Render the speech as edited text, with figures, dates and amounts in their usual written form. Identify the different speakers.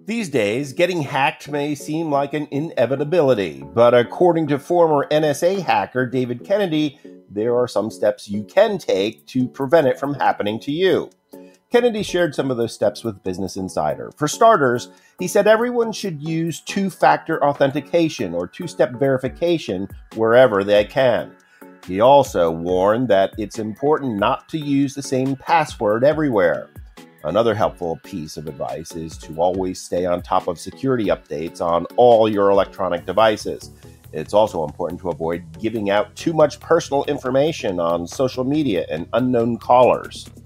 Speaker 1: These days, getting hacked may seem like an inevitability, but according to former NSA hacker David Kennedy, there are some steps you can take to prevent it from happening to you. Kennedy shared some of those steps with Business Insider. For starters, he said everyone should use two-factor authentication or two-step verification wherever they can. He also warned that it's important not to use the same password everywhere. Another helpful piece of advice is to always stay on top of security updates on all your electronic devices. It's also important to avoid giving out too much personal information on social media and unknown callers.